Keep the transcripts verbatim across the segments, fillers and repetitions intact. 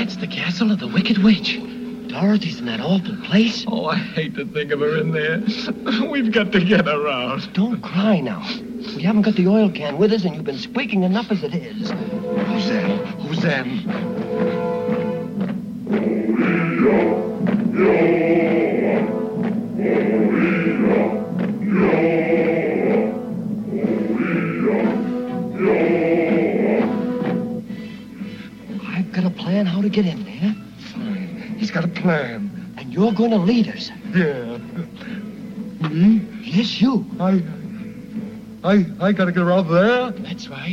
That's the castle of the Wicked Witch. Dorothy's in that awful place. Oh, I hate to think of her in there. We've got to get her out. Don't cry now. We haven't got the oil can with us, and you've been squeaking enough as it is. Who's there? Who's there? I've got a plan how to get in there. Fine. He's got a plan. And you're going to lead us. Yeah. Me? Yes, you. I... I... I gotta get around there? That's right.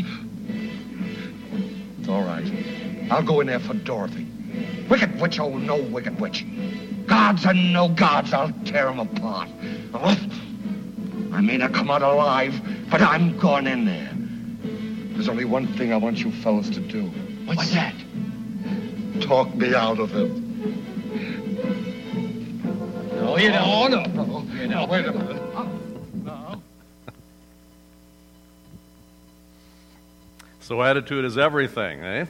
All right. I'll go in there for Dorothy. Wicked Witch, oh, no Wicked Witch. Gods and no gods, I'll tear them apart. I may not come out alive, but I'm going in there. There's only one thing I want you fellas to do. What's, What's that? Talk me out of him. No, you don't. Oh, no, no. You don't. Wait a minute. No. So attitude is everything, eh?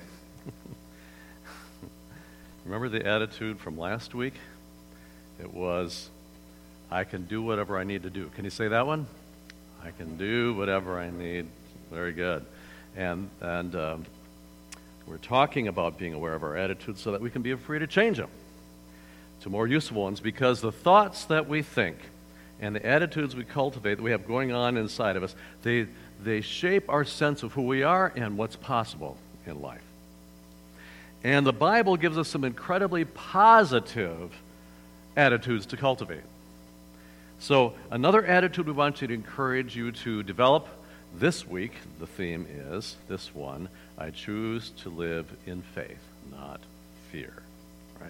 Remember the attitude from last week? It was, I can do whatever I need to do. Can you say that one? I can do whatever I need. Very good. And and um, we're talking about being aware of our attitudes so that we can be free to change them to more useful ones, because the thoughts that we think and the attitudes we cultivate that we have going on inside of us, they they shape our sense of who we are and what's possible in life. And the Bible gives us some incredibly positive attitudes to cultivate. So another attitude we want you to encourage you to develop this week, the theme is, this one, I choose to live in faith, not fear. Right?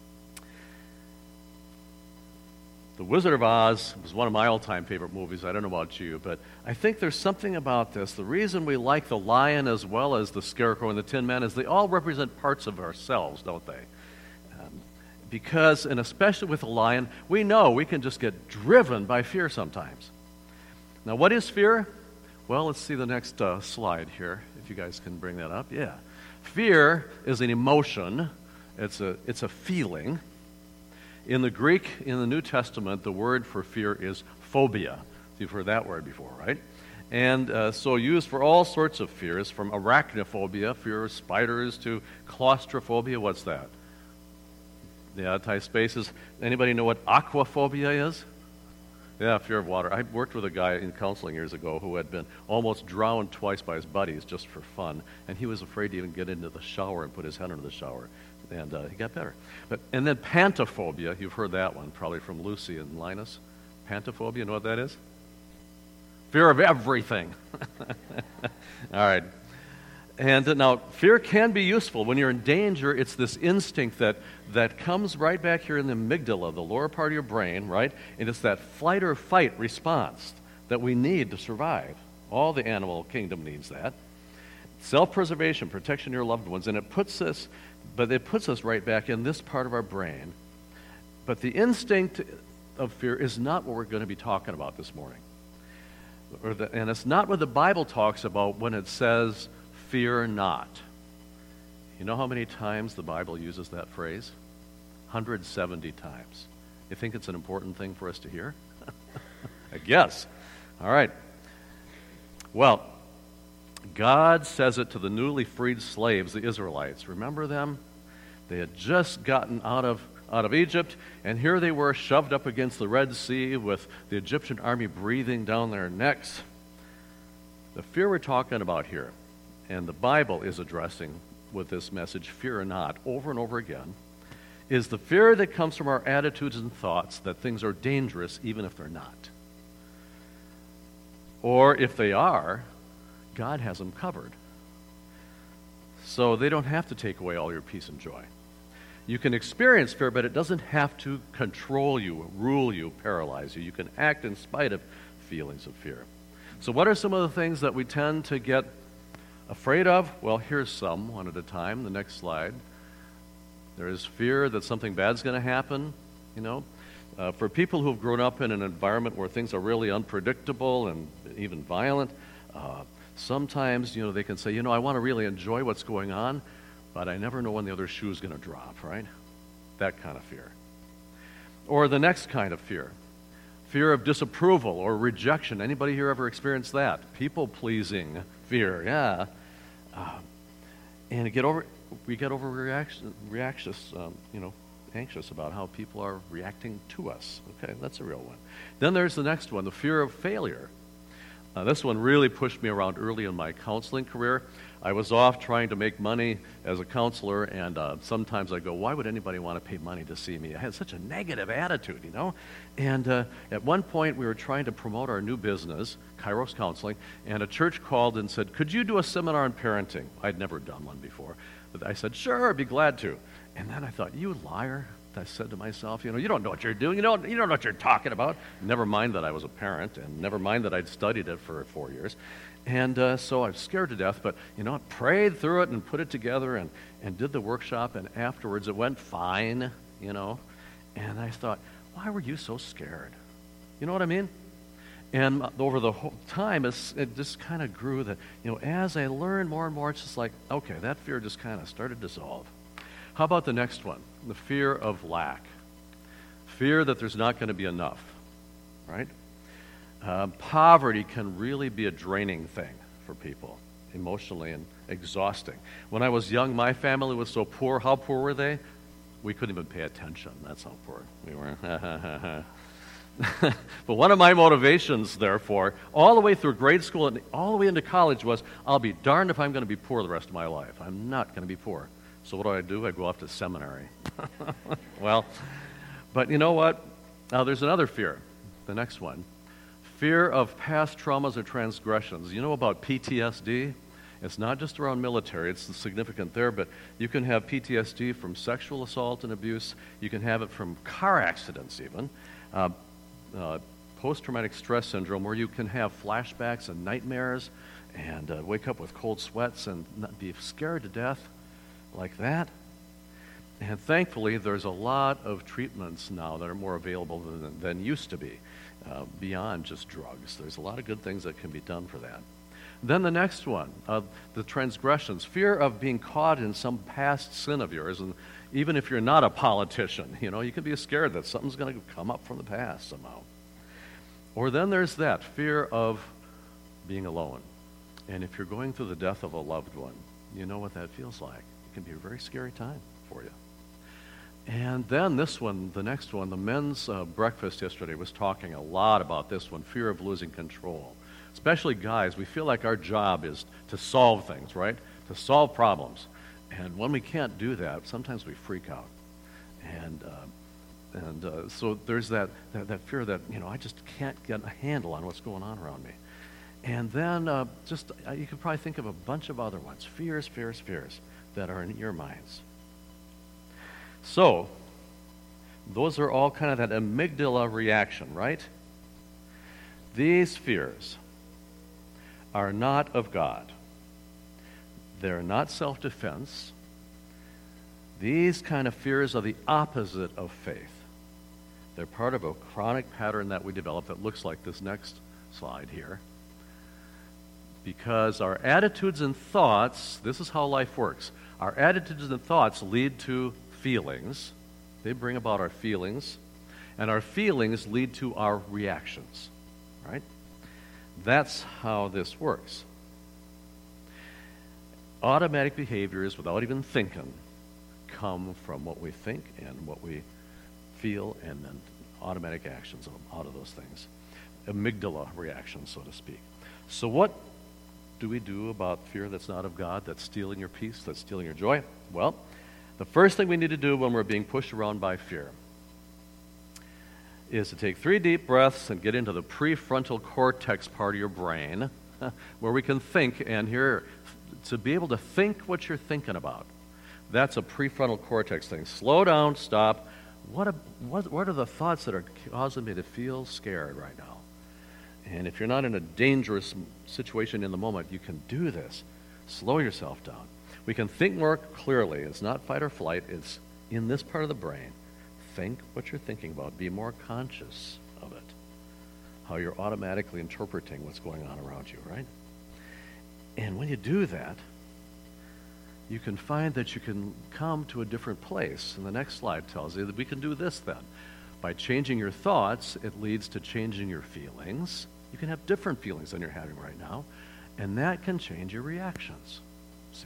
The Wizard of Oz was one of my all-time favorite movies. I don't know about you, but I think there's something about this. The reason we like the lion as well as the scarecrow and the Tin Man is they all represent parts of ourselves, don't they? Um, because, and especially with the lion, we know we can just get driven by fear sometimes. Now, what is fear? Well, let's see the next uh, slide here, if you guys can bring that up. Yeah. Fear is an emotion. It's a, it's a feeling. In the Greek, in the New Testament, the word for fear is phobia. You've heard that word before, right? And uh, so used for all sorts of fears, from arachnophobia, fear of spiders, to claustrophobia. What's that? Yeah, tight spaces. Anybody know what aquaphobia is? Yeah, fear of water. I worked with a guy in counseling years ago who had been almost drowned twice by his buddies just for fun, and he was afraid to even get into the shower and put his head under the shower. And uh, he got better. But and then pantophobia, you've heard that one, probably from Lucy and Linus. Pantophobia, you know what that is? Fear of everything. All right. And uh, now, fear can be useful. When you're in danger, it's this instinct that, that comes right back here in the amygdala, the lower part of your brain, right? And it's that flight or fight response that we need to survive. All the animal kingdom needs that. Self-preservation, protection of your loved ones, and it puts us, but it puts us right back in this part of our brain. But the instinct of fear is not what we're going to be talking about this morning. Or the, and it's not what the Bible talks about when it says, fear not. You know how many times the Bible uses that phrase? one hundred seventy times. You think it's an important thing for us to hear? I guess. All right. Well, God says it to the newly freed slaves, the Israelites. Remember them? They had just gotten out of out of Egypt, and here they were shoved up against the Red Sea with the Egyptian army breathing down their necks. The fear we're talking about here, and the Bible is addressing with this message, fear not, over and over again, is the fear that comes from our attitudes and thoughts that things are dangerous even if they're not. Or if they are, God has them covered. So they don't have to take away all your peace and joy. You can experience fear, but it doesn't have to control you, rule you, paralyze you. You can act in spite of feelings of fear. So what are some of the things that we tend to get afraid of? Well, here's some, one at a time. The next slide. There is fear that something bad's going to happen, you know. Uh, for people who have grown up in an environment where things are really unpredictable and even violent, uh, sometimes, you know, they can say, you know, I want to really enjoy what's going on, but I never know when the other shoe is going to drop, right? That kind of fear. Or the next kind of fear, fear of disapproval or rejection. Anybody here ever experienced that? People-pleasing fear, yeah. Uh, and get over, we get over reaction, reactious, um, you know, anxious about how people are reacting to us. Okay, that's a real one. Then there's the next one, the fear of failure. Uh, this one really pushed me around early in my counseling career. I was off trying to make money as a counselor, and uh, sometimes I go, why would anybody want to pay money to see me? I had such a negative attitude, you know? And uh, at one point, we were trying to promote our new business, Kairos Counseling, and a church called and said, could you do a seminar on parenting? I'd never done one before. But I said, sure, I'd be glad to. And then I thought, you liar. I said to myself, you know, you don't know what you're doing. You don't, you don't know what you're talking about. Never mind that I was a parent, and never mind that I'd studied it for four years. And uh, so I was scared to death, but, you know, I prayed through it and put it together and, and did the workshop, and afterwards it went fine, you know. And I thought, why were you so scared? You know what I mean? And over the whole time, it's, it just kind of grew that, you know, as I learned more and more, it's just like, okay, that fear just kind of started to dissolve. How about the next one? The fear of lack. Fear that there's not going to be enough, right? Uh, poverty can really be a draining thing for people, emotionally and exhausting. When I was young, my family was so poor. How poor were they? We couldn't even pay attention. That's how poor we were. But one of my motivations, therefore, all the way through grade school and all the way into college was, I'll be darned if I'm going to be poor the rest of my life. I'm not going to be poor. So what do I do? I go off to seminary. Well, but you know what? Now there's another fear, the next one. Fear of past traumas or transgressions. You know about P T S D? It's not just around military. It's significant there, but you can have P T S D from sexual assault and abuse. You can have it from car accidents even. Uh, uh, post-traumatic stress syndrome, where you can have flashbacks and nightmares and uh, wake up with cold sweats and not be scared to death like that. And thankfully, there's a lot of treatments now that are more available than, than used to be, uh, beyond just drugs. There's a lot of good things that can be done for that. Then the next one, uh, the transgressions, fear of being caught in some past sin of yours. And even if you're not a politician, you know, you can be scared that something's going to come up from the past somehow. Or then there's that fear of being alone. And if you're going through the death of a loved one, you know what that feels like. It can be a very scary time for you. And then this one, the next one, the men's uh, breakfast yesterday was talking a lot about this one, fear of losing control. Especially guys, we feel like our job is to solve things, right? To solve problems. And when we can't do that, sometimes we freak out. And uh, and uh, so there's that, that, that fear that, you know, I just can't get a handle on what's going on around me. And then uh, just, uh, you could probably think of a bunch of other ones. Fears, fears, fears that are in your minds. So, those are all kind of that amygdala reaction, right? These fears are not of God. They're not self-defense. These kind of fears are the opposite of faith. They're part of a chronic pattern that we develop that looks like this next slide here. Because our attitudes and thoughts, this is how life works. Our attitudes and thoughts lead to feelings. They bring about our feelings. And our feelings lead to our reactions. Right? That's how this works. Automatic behaviors, without even thinking, come from what we think and what we feel, and then automatic actions out of those things. Amygdala reactions, so to speak. So what do we do about fear that's not of God, that's stealing your peace, that's stealing your joy? Well, the first thing we need to do when we're being pushed around by fear is to take three deep breaths and get into the prefrontal cortex part of your brain where we can think, and here, to be able to think what you're thinking about. That's a prefrontal cortex thing. Slow down, stop. What, a, what, what are the thoughts that are causing me to feel scared right now? And if you're not in a dangerous situation in the moment, you can do this. Slow yourself down. We can think more clearly. It's not fight or flight. It's in this part of the brain. Think what you're thinking about. Be more conscious of it. How you're automatically interpreting what's going on around you, right? And when you do that, you can find that you can come to a different place. And the next slide tells you that we can do this then. By changing your thoughts, it leads to changing your feelings. You can have different feelings than you're having right now, and that can change your reactions. See?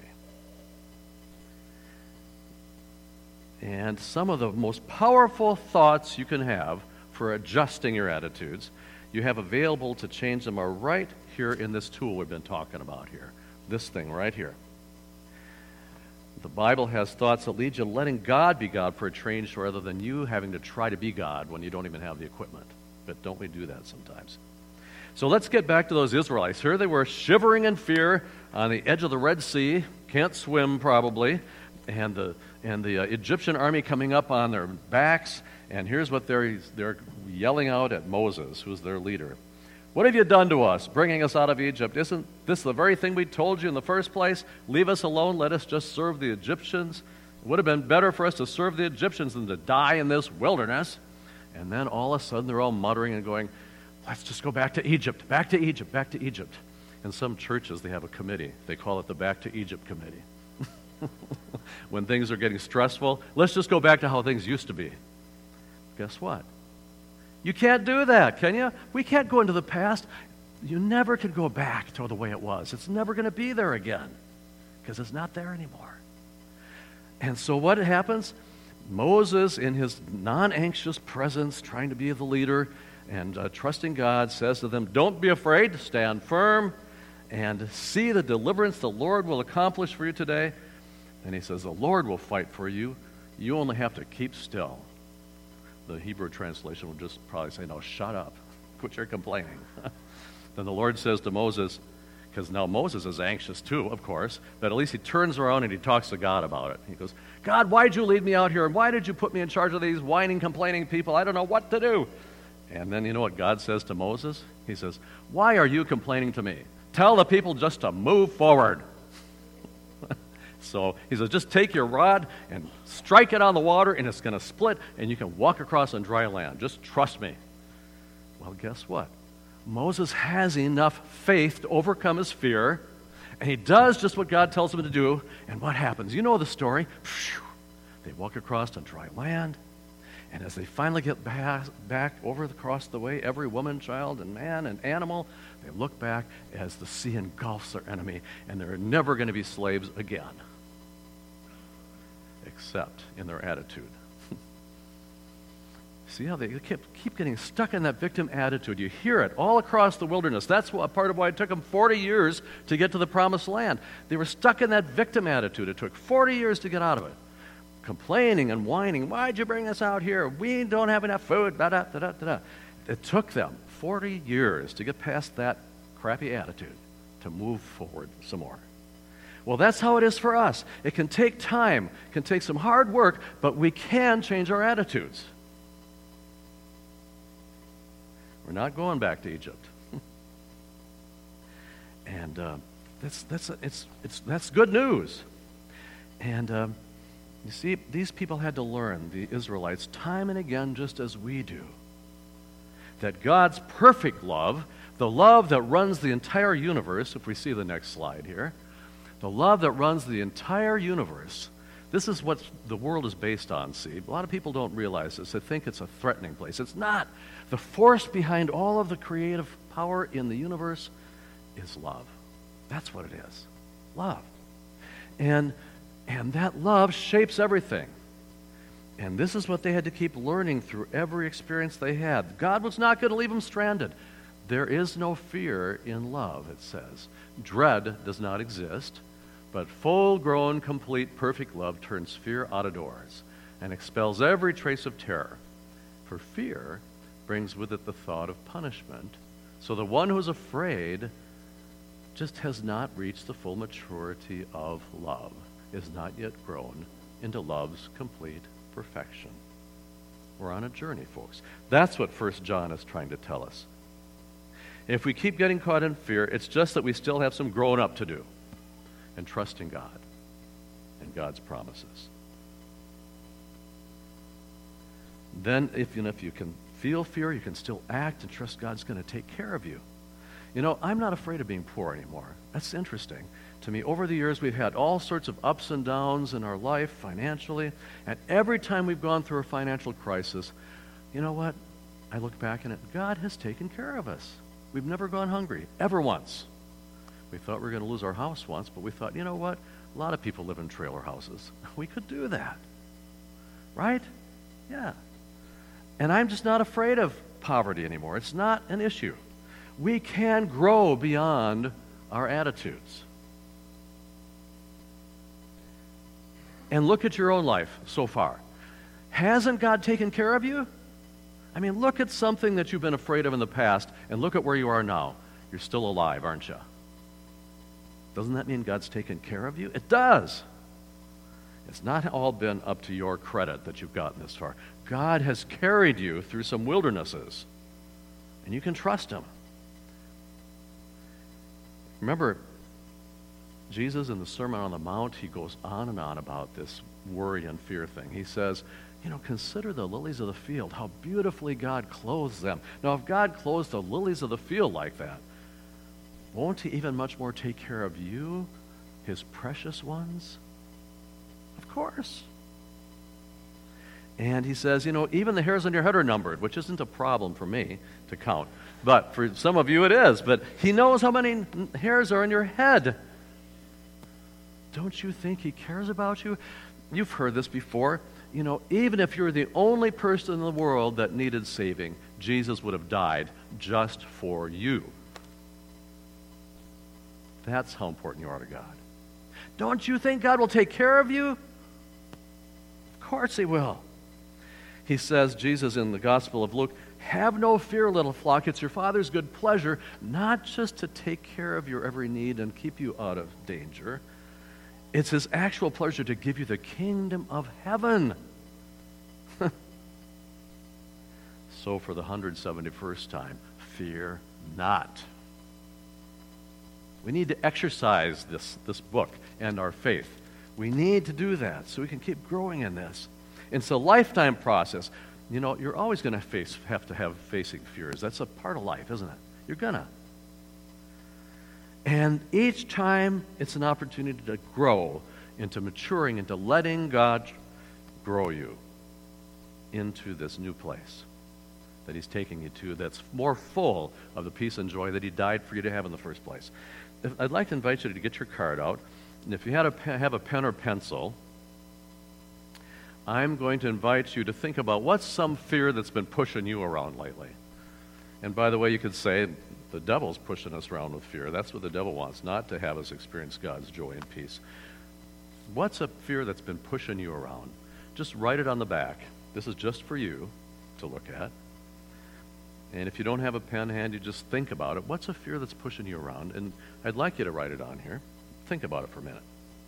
And some of the most powerful thoughts you can have for adjusting your attitudes, you have available to change them are right here in this tool we've been talking about here. This thing right here. The Bible has thoughts that lead you to letting God be God for a change rather than you having to try to be God when you don't even have the equipment. But don't we do that sometimes? So let's get back to those Israelites. Here they were shivering in fear on the edge of the Red Sea, can't swim probably, and the and the uh, Egyptian army coming up on their backs, and here's what they're they're yelling out at Moses, who's their leader. What have you done to us, bringing us out of Egypt? Isn't this the very thing we told you in the first place? Leave us alone, let us just serve the Egyptians. It would have been better for us to serve the Egyptians than to die in this wilderness. And then all of a sudden they're all muttering and going, let's just go back to Egypt, back to Egypt, back to Egypt. In some churches they have a committee. They call it the Back to Egypt Committee. When things are getting stressful, let's just go back to how things used to be. Guess what? You can't do that, can you? We can't go into the past. You never can go back to the way it was. It's never going to be there again because it's not there anymore. And so what happens? Moses, in his non-anxious presence, trying to be the leader and uh, trusting God, says to them, don't be afraid, stand firm, and see the deliverance the Lord will accomplish for you today. And he says, the Lord will fight for you. You only have to keep still. The Hebrew translation would just probably say, no, shut up. Quit your complaining. Then the Lord says to Moses, because now Moses is anxious too, of course, but at least he turns around and he talks to God about it. He goes, God, why'd you lead me out here? And why did you put me in charge of these whining, complaining people? I don't know what to do. And then you know what God says to Moses? He says, why are you complaining to me? Tell the people just to move forward. So he says, just take your rod and strike it on the water, and it's going to split, and you can walk across on dry land. Just trust me. Well, guess what? Moses has enough faith to overcome his fear, and he does just what God tells him to do, and what happens? You know the story. They walk across on dry land, and as they finally get back, back over across the way, every woman, child, and man and animal, they look back as the sea engulfs their enemy, and they're never going to be slaves again. Except in their attitude. See how they keep, keep getting stuck in that victim attitude. You hear it all across the wilderness. That's what, part of why it took them forty years to get to the promised land. They were stuck in that victim attitude. It took forty years to get out of it. Complaining and whining, why'd you bring us out here? We don't have enough food. Da, da, da, da, da. It took them forty years to get past that crappy attitude to move forward some more. Well, that's how it is for us. It can take time, it can take some hard work, but we can change our attitudes. We're not going back to Egypt. And uh, that's, that's, it's, it's, that's good news. And um, you see, these people had to learn, the Israelites, time and again, just as we do, that God's perfect love, the love that runs the entire universe, if we see the next slide here, the love that runs the entire universe, this is what the world is based on, see. A lot of people don't realize this. They think it's a threatening place. It's not. The force behind all of the creative power in the universe is love. That's what it is. Love. And, and that love shapes everything. And this is what they had to keep learning through every experience they had. God was not going to leave them stranded. There is no fear in love, it says. Dread does not exist, but full-grown, complete, perfect love turns fear out of doors and expels every trace of terror. For fear brings with it the thought of punishment. So the one who is afraid just has not reached the full maturity of love, is not yet grown into love's complete perfection. We're on a journey, folks. That's what First John is trying to tell us. If we keep getting caught in fear, it's just that we still have some growing up to do and trusting God and God's promises. Then, if you know, if you can feel fear, you can still act and trust God's going to take care of you. You know, I'm not afraid of being poor anymore. That's interesting. to me. Over the years, we've had all sorts of ups and downs in our life financially, and every time we've gone through a financial crisis, you know what? I look back and it, God has taken care of us. We've never gone hungry, ever once. We thought we were going to lose our house once, but we thought, you know what? A lot of people live in trailer houses. We could do that. Right? Yeah. And I'm just not afraid of poverty anymore. It's not an issue. We can grow beyond our attitudes. And look at your own life so far. Hasn't God taken care of you? I mean, look at something that you've been afraid of in the past, and look at where you are now. You're still alive, aren't you? Doesn't that mean God's taken care of you? It does. It's not all been up to your credit that you've gotten this far. God has carried you through some wildernesses, and you can trust Him. Remember, Jesus in the Sermon on the Mount, He goes on and on about this worry and fear thing. He says, you know, consider the lilies of the field, how beautifully God clothes them. Now, if God clothes the lilies of the field like that, won't He even much more take care of you, His precious ones? Of course. And He says, you know, even the hairs on your head are numbered, which isn't a problem for me to count. But for some of you it is. But He knows how many hairs are in your head. Don't you think He cares about you? You've heard this before. You know, even if you're the only person in the world that needed saving, Jesus would have died just for you. That's how important you are to God. Don't you think God will take care of you? Of course He will. He says, Jesus in the Gospel of Luke, have no fear, little flock. It's your Father's good pleasure not just to take care of your every need and keep you out of danger. It's His actual pleasure to give you the kingdom of heaven. So for the one hundred seventy-first time, fear not. We need to exercise this, this book and our faith. We need to do that so we can keep growing in this. It's a lifetime process. You know, you're always going to face have to have facing fears. That's a part of life, isn't it? You're going to. And each time it's an opportunity to grow into maturing, into letting God grow you into this new place that He's taking you to that's more full of the peace and joy that He died for you to have in the first place. If, I'd like to invite you to get your card out. And if you had a, have a pen or pencil, I'm going to invite you to think about what's some fear that's been pushing you around lately. And by the way, you could say, the devil's pushing us around with fear. That's what the devil wants, not to have us experience God's joy and peace. What's a fear that's been pushing you around? Just write it on the back. This is just for you to look at. And if you don't have a pen handy, just think about it. What's a fear that's pushing you around? And I'd like you to write it on here. Think about it for a minute.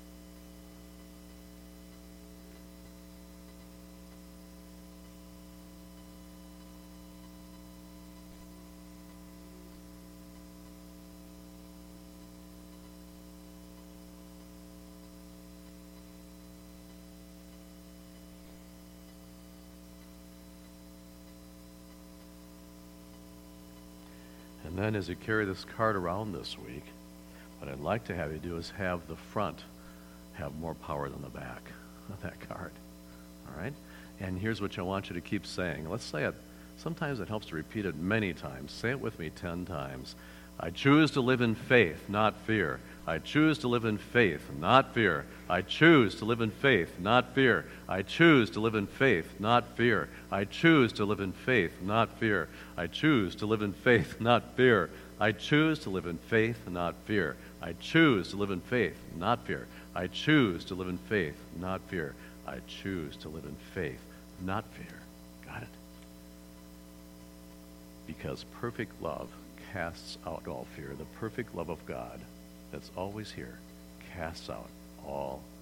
And then as you carry this card around this week, what I'd like to have you do is have the front have more power than the back of that card. All right? And here's what I want you to keep saying. Let's say it. Sometimes it helps to repeat it many times. Say it with me ten times. I choose to live in faith, not fear. I choose to live in faith, not fear. I choose to live in faith, not fear. I choose to live in faith, not fear. I choose to live in faith, not fear. I choose to live in faith, not fear. I choose to live in faith, not fear. I choose to live in faith, not fear. I choose to live in faith, not fear. I choose to live in faith, not fear. Got it? Because perfect love casts out all fear. The perfect love of God that's always here casts out all